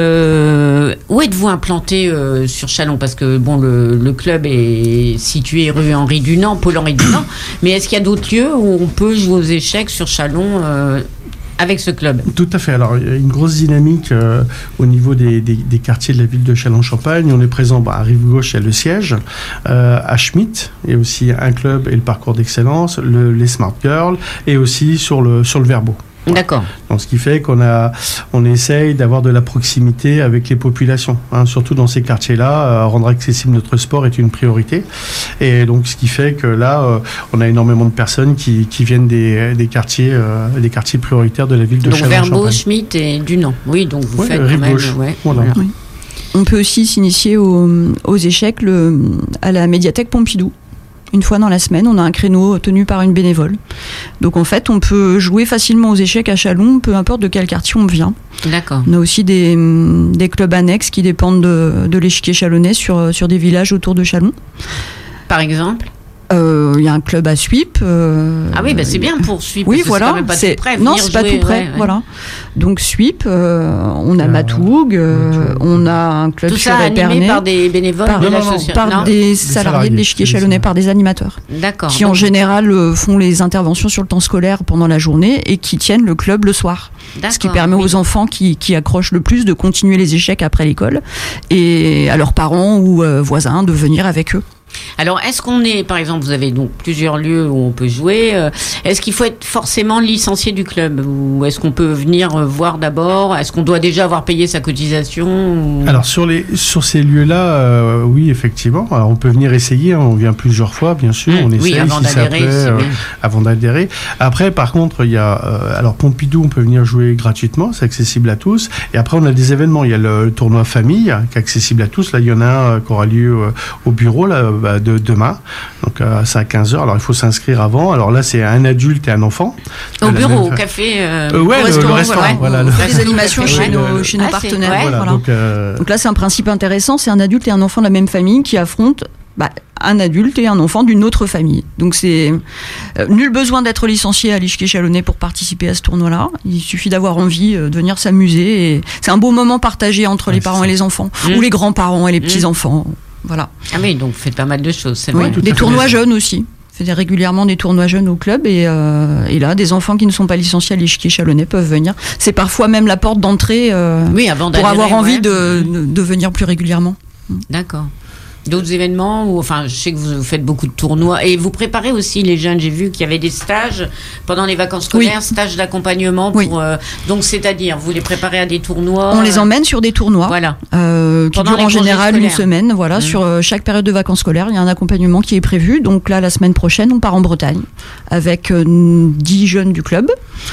Speaker 2: Euh, où êtes-vous implanté euh, sur Châlons ? Parce que bon, le, le club est situé rue Henri Dunant, Paul Henri Dunant. Mais est-ce qu'il y a d'autres lieux où on peut jouer aux échecs sur Châlons euh, avec ce club ?
Speaker 3: Tout à fait. Alors, il y a une grosse dynamique euh, au niveau des, des, des quartiers de la ville de Châlons-Champagne. On est présent bah, à Rive-Gauche, il y a le siège, euh, à Schmitt, il y a aussi un club et le parcours d'excellence, le, les Smart Girls, et aussi sur le, sur le Verbeau.
Speaker 2: D'accord.
Speaker 3: Donc, ce qui fait qu'on a, on essaye d'avoir de la proximité avec les populations, hein, surtout dans ces quartiers-là. Euh, rendre accessible notre sport est une priorité, et donc ce qui fait que là, euh, on a énormément de personnes qui, qui viennent des, des quartiers, euh, des quartiers prioritaires de la ville de Châlons-Champagne.
Speaker 2: Donc Verbeau, Schmitt et Dunant. Oui, donc vous
Speaker 3: ouais,
Speaker 2: faites quand même.
Speaker 3: Gauche.
Speaker 2: Ouais,
Speaker 3: voilà.
Speaker 2: voilà.
Speaker 4: Oui. On peut aussi s'initier aux, aux échecs le, à la médiathèque Pompidou. Une fois dans la semaine, on a un créneau tenu par une bénévole. Donc en fait, on peut jouer facilement aux échecs à Châlons, peu importe de quel quartier on vient.
Speaker 2: D'accord.
Speaker 4: On a aussi des, des clubs annexes qui dépendent de, de l'échiquier chalonnais sur, sur des villages autour de Châlons.
Speaker 2: Par exemple ?
Speaker 4: Il euh, y a un club à Suippes. Euh,
Speaker 2: ah oui, bah c'est bien pour Suippes.
Speaker 4: Oui,
Speaker 2: parce
Speaker 4: voilà.
Speaker 2: Que c'est quand même pas
Speaker 4: c'est,
Speaker 2: tout près,
Speaker 4: non, c'est pas
Speaker 2: jouer,
Speaker 4: tout près.
Speaker 2: Ouais, ouais.
Speaker 4: Voilà. Donc Suippes, euh, on a euh, Matoug, euh, on a un club
Speaker 2: tout
Speaker 4: sur
Speaker 2: ça animé
Speaker 4: Épernay,
Speaker 2: par des bénévoles
Speaker 4: par,
Speaker 2: de
Speaker 4: non,
Speaker 2: l'association.
Speaker 4: par
Speaker 2: non
Speaker 4: des,
Speaker 3: des
Speaker 4: salariés,
Speaker 3: salariés
Speaker 4: de l'échiquier chalonnais, par des animateurs.
Speaker 2: D'accord.
Speaker 4: Qui en général euh, font les interventions sur le temps scolaire pendant la journée et qui tiennent le club le soir.
Speaker 2: D'accord,
Speaker 4: ce qui permet
Speaker 2: oui.
Speaker 4: aux enfants qui, qui accrochent le plus de continuer les échecs après l'école et à leurs parents ou euh, voisins de venir avec eux.
Speaker 2: Alors, est-ce qu'on est, par exemple, vous avez donc plusieurs lieux où on peut jouer, euh, est-ce qu'il faut être forcément licencié du club ou est-ce qu'on peut venir euh, voir d'abord ? Est-ce qu'on doit déjà avoir payé sa cotisation ou...
Speaker 3: Alors, sur, les, sur ces lieux-là, euh, oui, effectivement. Alors, on peut venir essayer, hein, on vient plusieurs fois, bien sûr. Mmh, on essaye
Speaker 2: oui, avant
Speaker 3: si
Speaker 2: d'adhérer.
Speaker 3: Ça plaît, euh, avant d'adhérer. Après, par contre, il y a... Euh, alors, Pompidou, on peut venir jouer gratuitement, c'est accessible à tous. Et après, on a des événements. Il y a le tournoi famille, qui est accessible à tous. Là, il y en a un euh, qui aura lieu euh, au bureau, là, bah, de demain. Donc euh, c'est à quinze heures, alors il faut s'inscrire avant. Alors là c'est un adulte et un enfant.
Speaker 2: Au bureau, au café euh,
Speaker 3: euh, ouais,
Speaker 2: au
Speaker 3: le,
Speaker 2: restaurant,
Speaker 3: le restaurant,
Speaker 2: ouais.
Speaker 3: voilà.
Speaker 4: On
Speaker 3: Le...
Speaker 4: fait des animations chez,
Speaker 3: ouais,
Speaker 4: nos,
Speaker 3: le...
Speaker 4: chez nos
Speaker 2: ah,
Speaker 4: partenaires.
Speaker 2: ouais.
Speaker 3: Voilà,
Speaker 4: voilà.
Speaker 3: donc, euh...
Speaker 4: donc là c'est un principe intéressant, c'est un adulte et un enfant de la même famille qui affrontent bah, un adulte et un enfant d'une autre famille. Donc c'est euh, nul besoin d'être licencié à l'échiquier chalonnais pour participer à ce tournoi-là. Il suffit d'avoir envie euh, de venir s'amuser. Et c'est un beau moment partagé entre ouais, les parents et les enfants, mmh. ou les grands-parents et les petits-enfants. Voilà.
Speaker 2: Ah oui, donc vous faites pas mal de choses, c'est
Speaker 4: oui,
Speaker 2: vrai.
Speaker 4: Des tournois jeunes aussi. On fait régulièrement des tournois jeunes au club et, euh, et là, des enfants qui ne sont pas licenciés à l'échiquier chalonnais peuvent venir. C'est parfois même la porte d'entrée euh,
Speaker 2: oui, avant
Speaker 4: pour avoir envie
Speaker 2: ouais.
Speaker 4: de, de, de venir plus régulièrement.
Speaker 2: D'accord. D'autres événements ou enfin, je sais que vous faites beaucoup de tournois et vous préparez aussi les jeunes. J'ai vu qu'il y avait des stages pendant les vacances scolaires, oui. stages d'accompagnement. Pour, oui. euh, donc, c'est-à-dire, vous les préparez à des tournois.
Speaker 4: On les emmène sur des tournois.
Speaker 2: Voilà.
Speaker 4: Euh, qui durent en général une semaine. Voilà, mmh. sur euh, chaque période de vacances scolaires, il y a un accompagnement qui est prévu. Donc là, la semaine prochaine, on part en Bretagne avec euh, dix jeunes du club.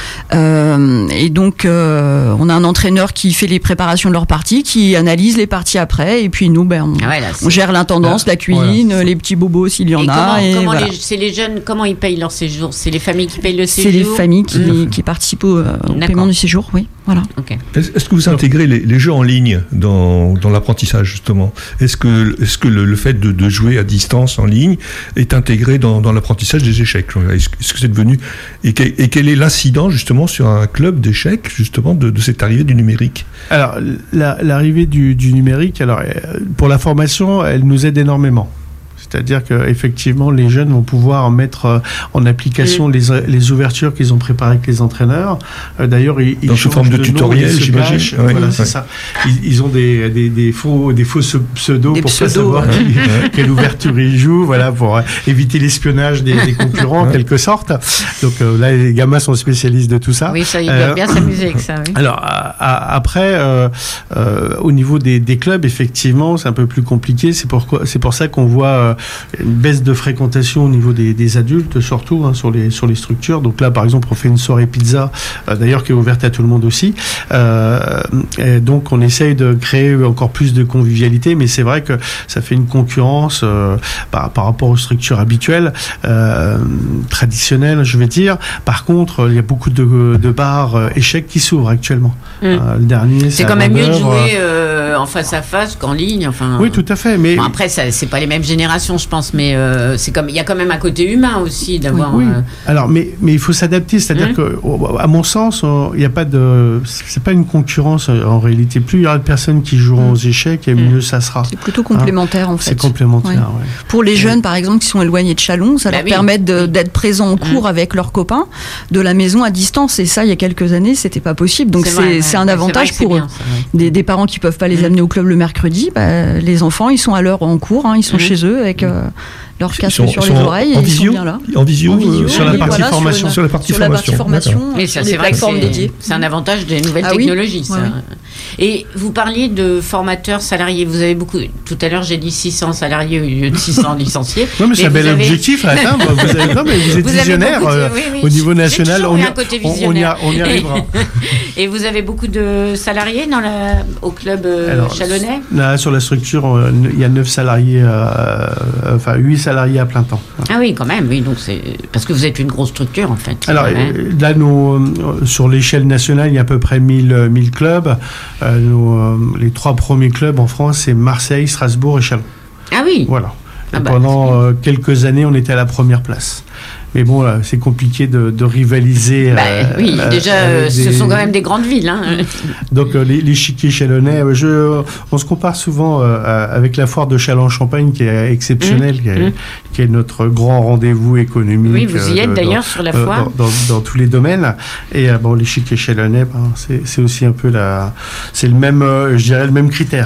Speaker 4: Euh, et donc, euh, on a un entraîneur qui fait les préparations de leur partie, qui analyse les parties après. Et puis nous, ben, on, ah ouais, là, on gère l'intendance, la cuisine, voilà. les petits bobos s'il y en
Speaker 2: et
Speaker 4: a.
Speaker 2: Comment,
Speaker 4: et
Speaker 2: comment
Speaker 4: voilà.
Speaker 2: les, c'est les jeunes, comment ils payent leur séjour? C'est les familles qui payent le séjour?
Speaker 4: C'est les familles qui, mmh. qui participent au, au paiement du séjour, oui. Voilà.
Speaker 2: Okay.
Speaker 1: Est-ce que vous intégrez les, les jeux en ligne dans, dans l'apprentissage, justement? Est-ce que, est-ce que le, le fait de, de jouer à distance en ligne est intégré dans, dans l'apprentissage des échecs? Est-ce, est-ce que c'est devenu... Et, que, et quel est l'incident, justement, sur un club d'échecs, justement, de, de cette arrivée du numérique?
Speaker 3: Alors, la, l'arrivée du, du numérique, alors, pour la formation, elle nous aide énormément. C'est-à-dire qu'effectivement, les jeunes vont pouvoir mettre en application mmh. les, les ouvertures qu'ils ont préparées avec les entraîneurs. D'ailleurs, ils,
Speaker 1: dans sous forme de, de tutoriel, j'imagine.
Speaker 3: Ouais, voilà, ouais. c'est ça. Ils, ils ont des, des, des faux, des faux pseudos des pour pseudos, pas savoir ouais. qui, ouais. quelle ouverture ils jouent, voilà, pour éviter l'espionnage des, des concurrents, en quelque sorte. Donc euh, là, les gamins sont spécialistes de tout ça.
Speaker 2: Oui, ça, ils doivent euh, bien s'amuser avec ça. Oui.
Speaker 3: Alors, à, à, après, euh, euh, au niveau des, des clubs, effectivement, c'est un peu plus compliqué. C'est pourquoi, c'est pour ça qu'on voit euh, une baisse de fréquentation au niveau des, des adultes, surtout hein, sur les sur les structures. Donc là, par exemple, on fait une soirée pizza, euh, d'ailleurs qui est ouverte à tout le monde aussi. Euh, et donc, on essaye de créer encore plus de convivialité, mais c'est vrai que ça fait une concurrence euh, par, par rapport aux structures habituelles, euh, traditionnelles, je vais dire. Par contre, il y a beaucoup de, de bars euh, échecs qui s'ouvrent actuellement. Mmh. Euh, le dernier, c'est,
Speaker 2: c'est quand même mieux de jouer euh, en face à face qu'en ligne. Enfin.
Speaker 3: Oui, tout à fait. Mais
Speaker 2: bon, après, ça, c'est pas les mêmes générations, je pense, mais euh, c'est comme il y a quand même un côté humain aussi d'avoir.
Speaker 3: Oui. oui.
Speaker 2: Euh...
Speaker 3: Alors, mais mais il faut s'adapter, c'est-à-dire mmh. que, à mon sens, il n'y a pas de, c'est pas une concurrence en réalité. Plus il y aura de personnes qui joueront mmh. aux échecs, et mieux mmh. ça sera.
Speaker 4: C'est plutôt complémentaire hein, en fait.
Speaker 3: C'est complémentaire. Ouais. Ouais.
Speaker 4: Pour les jeunes, par exemple, qui sont éloignés de Châlons, ça bah leur oui. permet de, d'être présents en cours mmh. avec leurs copains de la maison à distance. Et ça, il y a quelques années, c'était pas possible. Donc c'est, c'est, vrai, c'est un avantage c'est pour eux. Des, des parents qui peuvent pas les mmh. amener au club le mercredi, bah, les enfants, ils sont à l'heure en cours, hein, ils sont mmh. chez eux avec euh, leur casque sont, sur les oreilles.
Speaker 1: En
Speaker 4: et
Speaker 1: visio,
Speaker 4: ils sont bien là.
Speaker 1: En visio,
Speaker 3: en visio
Speaker 1: sur la partie
Speaker 4: voilà,
Speaker 1: formation.
Speaker 4: Sur, une, sur la partie
Speaker 1: sur formation.
Speaker 4: La partie formation
Speaker 2: et ça, c'est vrai que c'est, c'est un avantage des nouvelles ah, technologies. Oui. Ça. Ouais. Et vous parliez de formateurs salariés. Vous avez beaucoup. Tout à l'heure, j'ai dit six cents salariés au lieu de six cents licenciés.
Speaker 3: Non, mais c'est un bel avez... objectif à atteindre. Vous, avez... non, mais vous êtes vous visionnaire. Euh, oui, oui. Au niveau national, on y, a, on, y a, on y arrivera.
Speaker 2: Et vous avez beaucoup de salariés dans la, au club euh, Alors, Chalonnais?
Speaker 3: Là, sur la structure, il y a neuf salariés, euh, enfin huit salariés à plein temps.
Speaker 2: Ah oui, quand même, oui. Donc c'est parce que vous êtes une grosse structure en fait.
Speaker 3: Alors
Speaker 2: ouais.
Speaker 3: là, nous, sur l'échelle nationale, il y a à peu près mille, mille clubs. Euh, nous, euh, les trois premiers clubs en France, c'est Marseille, Strasbourg et Châlons.
Speaker 2: Ah oui.
Speaker 3: Voilà.
Speaker 2: Ah bah,
Speaker 3: pendant euh, quelques années, on était à la première place. Mais bon, là, c'est compliqué de, de rivaliser.
Speaker 2: Bah,
Speaker 3: euh,
Speaker 2: oui, euh, déjà, euh, ce des... sont quand même des grandes villes. Hein.
Speaker 3: Donc, euh, l'échiquier chalonnais, je, on se compare souvent euh, avec la foire de Châlons-Champagne, qui est exceptionnelle, mmh. Qui, est, mmh. qui est notre grand rendez-vous économique.
Speaker 2: Oui, vous y êtes euh, d'ailleurs dans, sur la foire.
Speaker 3: Dans, dans, dans tous les domaines. Et euh, bon, l'échiquier chalonnais, ben, c'est, c'est aussi un peu la, c'est le même, euh, je dirais, le même critère.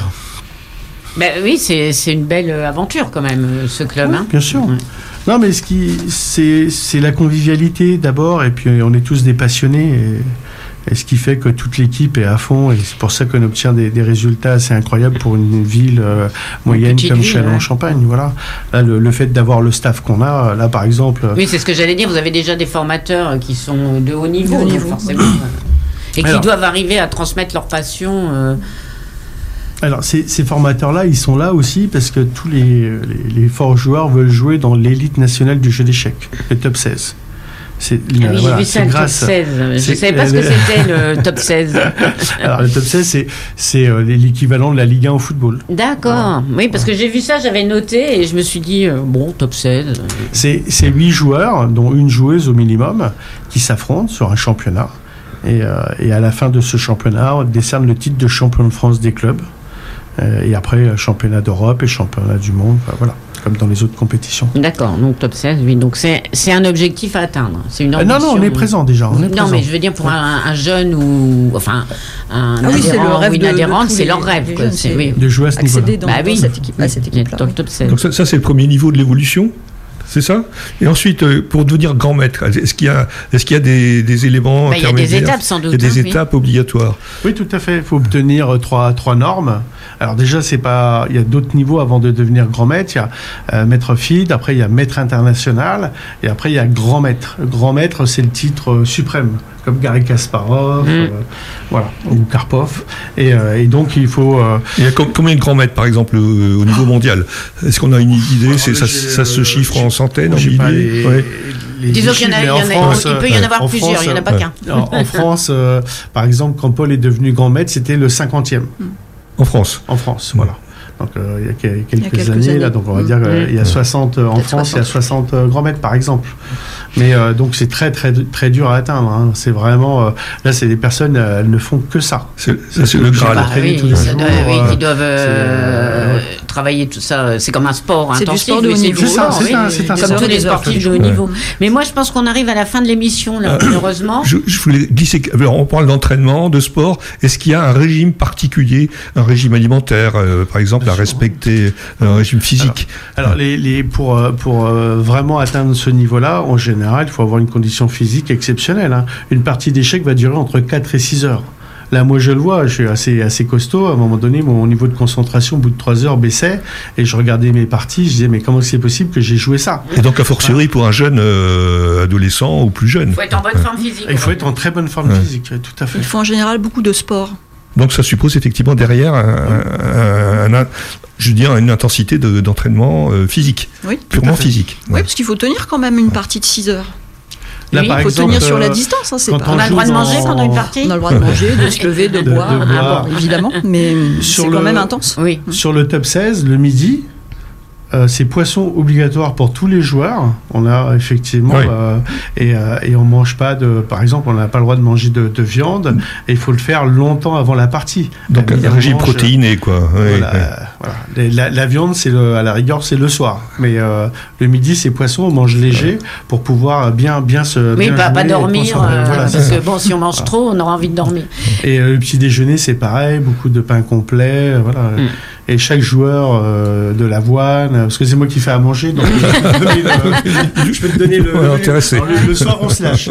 Speaker 2: Ben oui, c'est, c'est une belle aventure quand même, ce club.
Speaker 3: Oui,
Speaker 2: hein.
Speaker 3: Bien sûr.
Speaker 2: Ouais.
Speaker 3: Non, mais ce qui, c'est, c'est la convivialité d'abord, et puis on est tous des passionnés, et, et ce qui fait que toute l'équipe est à fond, et c'est pour ça qu'on obtient des, des résultats assez incroyables pour une ville euh, moyenne comme Châlons-Champagne. Ouais. Voilà. Là, le, le fait d'avoir le staff qu'on a, là par exemple.
Speaker 2: Oui, c'est ce que j'allais dire. Vous avez déjà des formateurs qui sont de haut niveau, de haut niveau forcément, et qui Alors, doivent arriver à transmettre leur passion. Euh,
Speaker 3: Alors, ces, ces formateurs-là, ils sont là aussi parce que tous les, les, les forts joueurs veulent jouer dans l'élite nationale du jeu d'échecs, le top seize. C'est,
Speaker 2: Ah oui,
Speaker 3: voilà,
Speaker 2: j'ai vu ça,
Speaker 3: c'est
Speaker 2: le
Speaker 3: grâce.
Speaker 2: top seize. Je ne
Speaker 3: c'est-
Speaker 2: savais pas ce que c'était le top seize.
Speaker 3: Alors, le top seize, c'est, c'est euh, l'équivalent de la Ligue un au football.
Speaker 2: D'accord. Oui, parce que j'ai vu ça, j'avais noté et je me suis dit, euh, bon, top seize.
Speaker 3: C'est, c'est huit joueurs, dont une joueuse au minimum, qui s'affrontent sur un championnat. Et, euh, et à la fin de ce championnat, on décerne le titre de champion de France des clubs. Euh, et après, championnat d'Europe et championnat du monde. Enfin, voilà, comme dans les autres compétitions.
Speaker 2: D'accord, donc top seize, oui. Donc c'est, c'est un objectif à atteindre. C'est une
Speaker 3: Euh,
Speaker 2: ambition.
Speaker 3: non, non, on est présent déjà. On est
Speaker 2: Non,
Speaker 3: présent.
Speaker 2: mais je veux dire pour un, un jeune ou enfin un
Speaker 4: Ah oui, c'est le
Speaker 2: adhérent
Speaker 4: rêve
Speaker 2: ou une
Speaker 4: de- de
Speaker 2: adhérente,
Speaker 4: tous
Speaker 2: c'est
Speaker 4: les-
Speaker 2: leur rêve.
Speaker 4: les
Speaker 2: quoi.
Speaker 4: jeunes,
Speaker 2: C'est,
Speaker 4: c'est-
Speaker 2: oui.
Speaker 3: De jouer à ce niveau-là.
Speaker 4: Accéder dans,
Speaker 2: Bah
Speaker 4: dans
Speaker 2: oui,
Speaker 4: cette équipe, à cette équipe-là.
Speaker 2: Dans le top seize.
Speaker 1: Donc ça, ça, c'est le premier niveau de l'évolution, c'est ça? Et ensuite, euh, pour devenir grand maître, est-ce qu'il y a, est-ce qu'il y a des, des éléments
Speaker 2: Bah, il y a des
Speaker 1: intermédiaires?
Speaker 2: étapes sans doute.
Speaker 1: Il y a des
Speaker 2: hein, oui.
Speaker 1: étapes obligatoires.
Speaker 3: Oui, tout à fait. Il faut obtenir euh, trois, trois normes. Alors déjà, c'est pas. Il y a d'autres niveaux avant de devenir grand maître. Il y a euh, maître F I D, après il y a maître international, et après il y a grand maître. Grand maître, c'est le titre euh, suprême, comme Garry Kasparov,
Speaker 2: Mm.
Speaker 3: euh, voilà, ou Karpov. Et, euh, et donc il faut. euh,
Speaker 1: Il y a com- combien de grands maîtres, par exemple, euh, au niveau mondial? Est-ce qu'on a une idée? C'est, ça,
Speaker 3: j'ai,
Speaker 1: ça se
Speaker 3: euh,
Speaker 1: chiffre en centaines, en
Speaker 3: j'ai pas
Speaker 1: milliers?
Speaker 3: les-
Speaker 1: Ouais.
Speaker 3: les
Speaker 2: Disons qu'il y en a,
Speaker 3: chiffres,
Speaker 2: il y
Speaker 3: mais
Speaker 2: en a-
Speaker 3: en France,
Speaker 2: il peut y en avoir
Speaker 3: en
Speaker 2: plusieurs,
Speaker 3: France,
Speaker 2: il n'y en a pas
Speaker 1: ouais.
Speaker 2: qu'un.
Speaker 3: En, en France, euh, par exemple, quand Paul est devenu grand maître, c'était le cinquantième
Speaker 1: En France.
Speaker 3: en France. Voilà. Donc euh, il y a que- quelques,
Speaker 4: quelques
Speaker 3: années,
Speaker 4: années.
Speaker 3: là, donc on va
Speaker 4: Mm.
Speaker 3: dire qu'il y a soixante euh, en
Speaker 4: Peut-être
Speaker 3: France, il y a
Speaker 4: soixante.
Speaker 3: soixante euh, grands maîtres par exemple. Mais euh, donc c'est très très très dur à atteindre. hein. C'est vraiment euh, là, c'est des personnes, euh, elles ne font que ça.
Speaker 1: C'est, ça, c'est le Graal.
Speaker 2: Bah
Speaker 3: entraîner
Speaker 2: oui,
Speaker 3: tous les
Speaker 2: ça
Speaker 3: jours,
Speaker 2: doit- oui,
Speaker 3: euh,
Speaker 2: ils doivent euh,
Speaker 3: c'est, euh,
Speaker 2: travailler tout ça. C'est comme un sport
Speaker 4: C'est du
Speaker 2: intensif.
Speaker 4: sport de
Speaker 2: oui,
Speaker 4: haut niveau.
Speaker 3: C'est ça,
Speaker 2: violent,
Speaker 3: c'est
Speaker 2: oui.
Speaker 3: un- c'est un
Speaker 2: Comme
Speaker 3: sport
Speaker 2: tous les
Speaker 4: des
Speaker 2: sportifs de haut
Speaker 1: Ouais.
Speaker 2: niveau. Mais moi, je pense qu'on arrive à la fin de l'émission, là, malheureusement.
Speaker 1: Je, je voulais glisser. Alors, on parle d'entraînement, de sport. Est-ce qu'il y a un régime particulier, un régime alimentaire, euh, par exemple,
Speaker 3: Bien
Speaker 1: à
Speaker 3: sûr.
Speaker 1: respecter, un régime physique?
Speaker 3: Alors, les, les, pour, euh, pour euh, vraiment atteindre ce niveau-là, en général, il faut avoir une condition physique exceptionnelle. hein. Une partie d'échec va durer entre quatre et six heures. Là, moi, je le vois, je suis assez, assez costaud. À un moment donné, mon niveau de concentration, au bout de trois heures, baissait. Et je regardais mes parties, je disais, mais comment c'est possible que j'ai joué ça?
Speaker 1: Et donc, a fortiori, pour un jeune euh, adolescent ou plus jeune.
Speaker 2: Il faut être en bonne forme physique.
Speaker 3: Il faut être en très bonne forme
Speaker 1: Ouais.
Speaker 3: physique, tout à fait.
Speaker 4: Ils font en général beaucoup de sport.
Speaker 1: Donc, ça suppose effectivement derrière un, un- un- un- je veux dire, une intensité de- d'entraînement euh, physique,
Speaker 4: Oui.
Speaker 1: purement
Speaker 3: Tout à fait.
Speaker 1: physique.
Speaker 4: Oui, parce qu'il faut tenir quand même une partie de six heures.
Speaker 3: Là,
Speaker 2: Oui,
Speaker 3: par
Speaker 4: Il faut
Speaker 3: exemple,
Speaker 4: tenir sur la
Speaker 3: euh,
Speaker 4: distance. Hein, c'est
Speaker 3: quand
Speaker 4: pas...
Speaker 2: On a le droit de
Speaker 3: joue
Speaker 2: manger
Speaker 3: dans-
Speaker 2: pendant une partie
Speaker 4: On a le droit de manger, de se lever, de,
Speaker 3: De- de
Speaker 4: boire,
Speaker 3: boire.
Speaker 4: Ah bon, évidemment, mais
Speaker 3: Sur
Speaker 4: c'est
Speaker 3: le-
Speaker 4: quand même intense.
Speaker 2: Oui.
Speaker 3: Sur le top seize, le midi, euh, c'est poisson obligatoire pour tous les joueurs. On a effectivement
Speaker 1: Oui.
Speaker 3: euh, et, euh, et on mange pas de, par exemple, on n'a pas le droit de manger de, de viande et il faut le faire longtemps avant la partie.
Speaker 1: Donc,
Speaker 3: La midi,
Speaker 1: un
Speaker 3: on
Speaker 1: régime
Speaker 3: mange-
Speaker 1: protéiné, quoi. Ouais,
Speaker 3: Voilà,
Speaker 1: ouais.
Speaker 3: euh, voilà. Les- La, la viande, c'est le, à la rigueur, c'est le soir. Mais euh, le midi, c'est poisson. On mange léger pour pouvoir bien, bien se.
Speaker 2: Oui,
Speaker 3: bien
Speaker 2: pas, pas
Speaker 3: jouer et
Speaker 2: dormir,
Speaker 3: concentrer.
Speaker 2: euh,
Speaker 3: Voilà, c'est
Speaker 2: parce
Speaker 3: ça.
Speaker 2: que bon, si on mange trop, on aura envie de dormir.
Speaker 3: Et euh, le petit déjeuner, c'est pareil, beaucoup de pain complet, euh, voilà.
Speaker 2: Mm.
Speaker 3: Et chaque joueur euh, de l'avoine, parce que c'est moi qui fais à manger, donc je peux te donner le, je peux te donner le,
Speaker 1: Ouais, intéressé.
Speaker 3: Alors, le, le soir, on se lâche.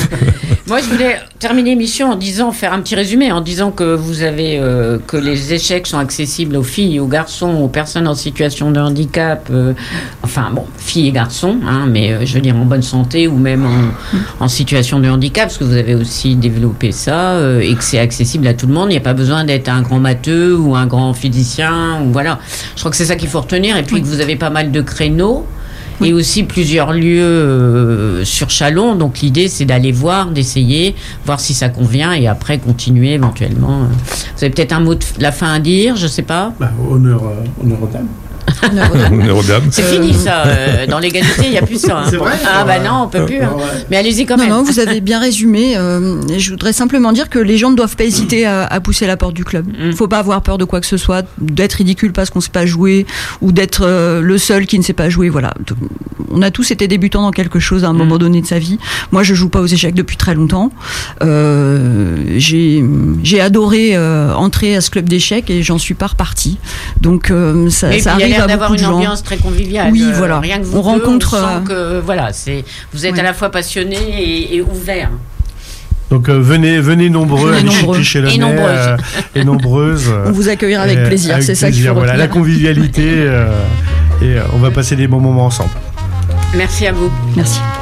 Speaker 2: Moi, je voulais terminer l'émission en disant, faire un petit résumé, en disant que vous avez, euh, que les échecs sont accessibles aux filles, aux garçons, aux personnes en situation de handicap, euh, enfin bon, filles et garçons, hein, mais euh, je veux dire en bonne santé ou même en, en situation de handicap, parce que vous avez aussi développé ça, euh, et que c'est accessible à tout le monde. Il n'y a pas besoin d'être un grand matheux ou un grand physicien, ou voilà. Je crois que c'est ça qu'il faut retenir, et puis que vous avez pas mal de créneaux. Et aussi plusieurs lieux euh, sur Châlons. Donc l'idée, c'est d'aller voir, d'essayer, voir si ça convient et après continuer éventuellement. Vous avez peut-être un mot de la fin à dire, je sais pas.
Speaker 3: Bah, honneur, euh, honneur aux dames.
Speaker 1: Honneur aux dames.
Speaker 2: C'est fini ça. euh, dans l'égalité, il n'y a plus ça. hein.
Speaker 3: C'est vrai
Speaker 2: Ah bah
Speaker 3: Ouais.
Speaker 2: non, on peut plus. hein.
Speaker 3: Ouais.
Speaker 2: Mais allez-y quand
Speaker 4: Non,
Speaker 2: même.
Speaker 4: non, vous avez bien résumé. euh, et je voudrais simplement dire que les gens ne doivent pas hésiter à, à pousser la porte du club. Il
Speaker 2: Mm.
Speaker 4: ne faut pas avoir peur de quoi que ce soit, d'être ridicule parce qu'on ne sait pas jouer ou d'être euh, le seul qui ne sait pas jouer. Voilà. Tout- On a tous été débutants dans quelque chose à un
Speaker 2: Mm.
Speaker 4: moment donné de sa vie. Moi, je joue pas aux échecs depuis très longtemps. Euh, j'ai j'ai adoré euh, entrer à ce club d'échecs et j'en suis pas repartie. Donc euh, ça,
Speaker 2: Et puis,
Speaker 4: ça
Speaker 2: il y a
Speaker 4: arrive
Speaker 2: l'air
Speaker 4: à
Speaker 2: d'avoir
Speaker 4: beaucoup de
Speaker 2: une
Speaker 4: gens.
Speaker 2: ambiance très conviviale.
Speaker 4: Oui,
Speaker 2: Euh,
Speaker 4: voilà.
Speaker 2: Rien que vous
Speaker 4: On
Speaker 2: deux,
Speaker 4: rencontre,
Speaker 2: on sent que voilà, c'est vous êtes
Speaker 4: oui.
Speaker 2: à la fois passionné et, et ouvert.
Speaker 3: Donc euh, venez, venez nombreux
Speaker 4: Venez
Speaker 3: à
Speaker 4: nombreux.
Speaker 3: chez le
Speaker 2: Et nombreuses.
Speaker 3: euh, et nombreuses.
Speaker 4: On vous accueillera avec
Speaker 3: Euh,
Speaker 4: plaisir.
Speaker 3: avec
Speaker 4: C'est ça qu'il
Speaker 3: plaisir,
Speaker 4: faut
Speaker 3: voilà,
Speaker 4: retenir.
Speaker 3: la convivialité euh, et euh, on va passer des bons moments ensemble.
Speaker 2: Merci à vous.
Speaker 4: Merci.